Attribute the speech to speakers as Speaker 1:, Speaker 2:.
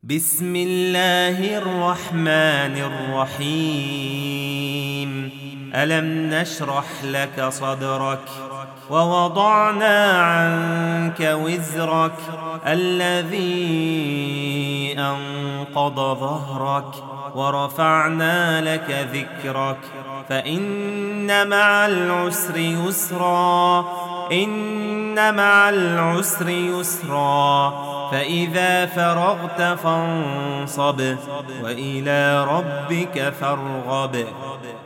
Speaker 1: بسم الله الرحمن الرحيم. ألم نشرح لك صدرك ووضعنا عنك وزرك الذي أنقض ظهرك ورفعنا لك ذكرك فإن مع العسر يسرا إن مع العسر يسرا فإذا فرغت فانصب وإلى ربك فارغب.